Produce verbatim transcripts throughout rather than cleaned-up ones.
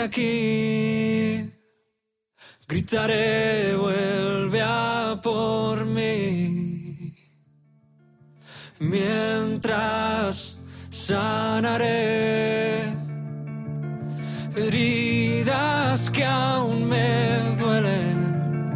aquí. Gritaré, vuelve a por mí. Mientras sanaré heridas que aún me duelen.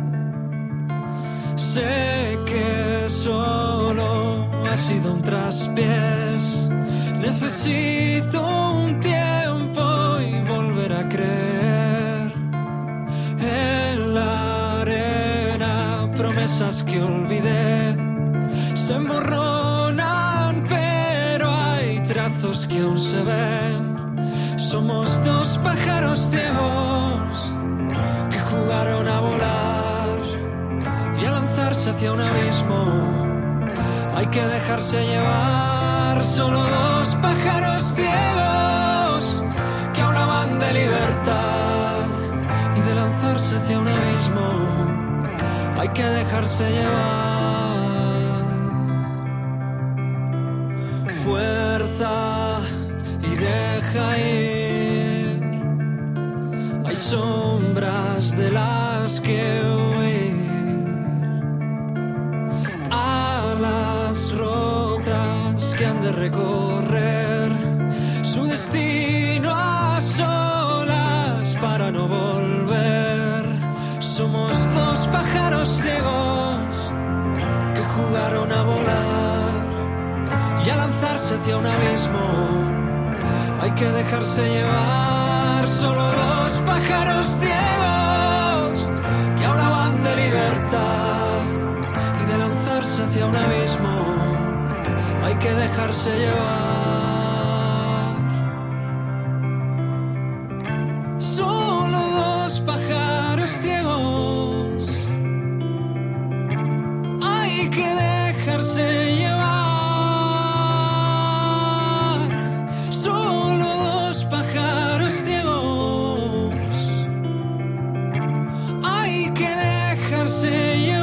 Sé que solo ha sido un traspiés. Necesito un tiempo y volver a creer. En la arena, promesas que olvidé se emborronan, pero hay trazos que aún se ven. Somos dos pájaros ciegos que jugaron a volar y a lanzarse hacia un abismo. Hay que dejarse llevar. Solo dos pájaros ciegos que hablaban de libertad y de lanzarse hacia un abismo. Hay que dejarse llevar. Fuerza y deja ir. Hay sombras de las que huir. Alas rotas que han de recorrer su destino a solas para no volver. Somos dos pájaros ciegos que jugaron a volar y a lanzarse hacia un abismo. Hay que dejarse llevar. Solo dos pájaros ciegos que hablaban de libertad y de lanzarse hacia un abismo. Hay que dejarse llevar. Solo dos pájaros ciegos. Hay que dejarse llevar. Solo dos pájaros ciegos. Hay que dejarse llevar.